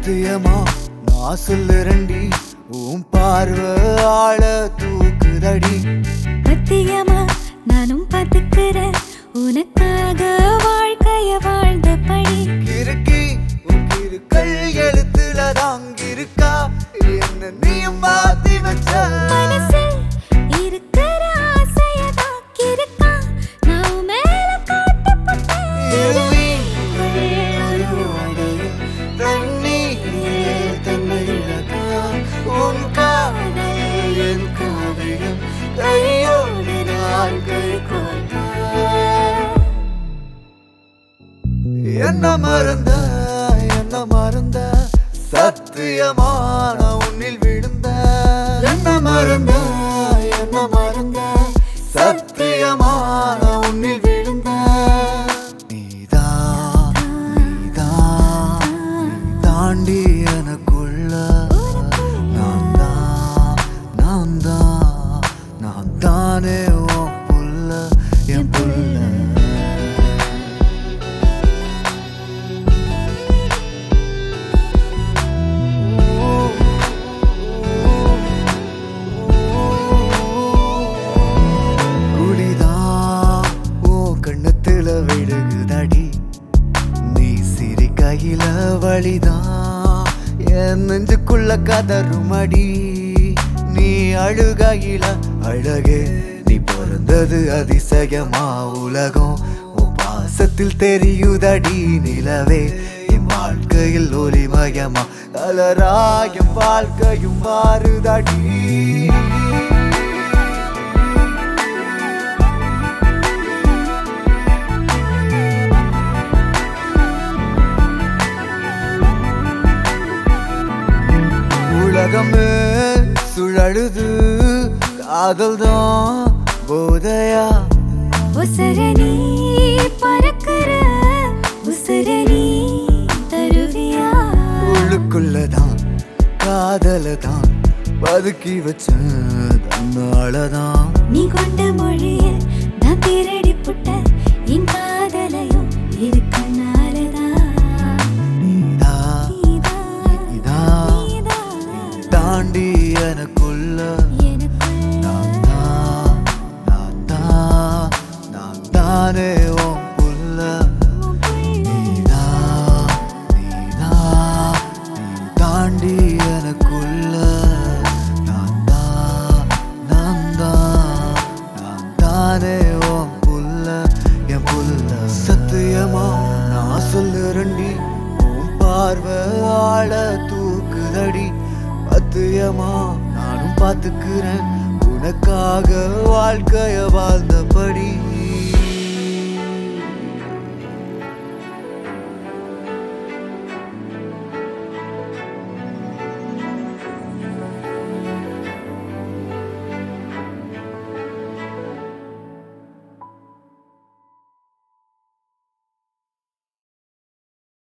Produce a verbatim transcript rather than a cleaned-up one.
சத்தியமா நான் சொல்லுறண்டி உன் பார்வை ஆள தூக்குதடி. சத்தியமா நானும் பார்த்துக்கிறேன் உனக்காக வாழ்க்கைய வாழ்ந்தபடி. கிறுக்கி உன் கிறுக்கல் எழுத்துல தாங்கிருக்கா என்ன நீயும் மாத்தி வச்ச மனசில் இருக்கிற ஆசையதான் கிறுக்கா நான் மேல காட்டப்பட்டேன். தண்ணீரில் தன்னையிலதா உன் காதல் என் காவியம் கையோடு நான் கை கோர்த்தேன். என்ன மறந்த என்ன மறந்த சத்தியமா நான் உன்னில் விழுந்த. என்ன மறந்த என்ன மறந்த சத்தியமா நான் உன்னில் விழுந்த. நீதான் நீதான் நீ தாண்டி எனக்குள்ள நான் தான் நான் தான் நான் தானே உன் புள்ள என் புள்ள. விடுகுதடி நீ சிரி கையில வழிதான் என் நெஞ்சுக்குள்ள கதறுமடி. நீ அழுகையில அழகே நீ பிறந்தது அதிசயமா உலகம் உன் பாசத்தில் தெரியுதடி நிலவே. என் வாழ்க்கையில் ஒளிமயமா கலராயம் வாழ்க்கையும் மாறுதடி. உலகமே சுழலுது காதல் தான் போதையா. உசரணி பறக்கிற உசரணி தருவியா. உள்ளுக்குள்ளதான் காதலதான் பதுக்கி வச்ச தன்னாலதான். நீ கொண்ட மொழியில் நான் திருடி புட்ட என் காதலையும் இருக்கனாலதான். தாண்டி எனக்குள்ள நான் தான் நான் தான் நான் தானே உன் புள்ள. நீதான் நீதான் நீ தாண்டி எனக்குள்ள நான் தான் நான் தான் நான் தானே உன் புள்ள என் புள்ள. சத்தியமா நான் சொல்லுறண்டி உன் பார்வை ஆள தூக்குதடி. சத்தியமா நானும் பார்த்துக்கிறேன் உனக்காக வாழ்க்கைய வாழ்ந்தபடி.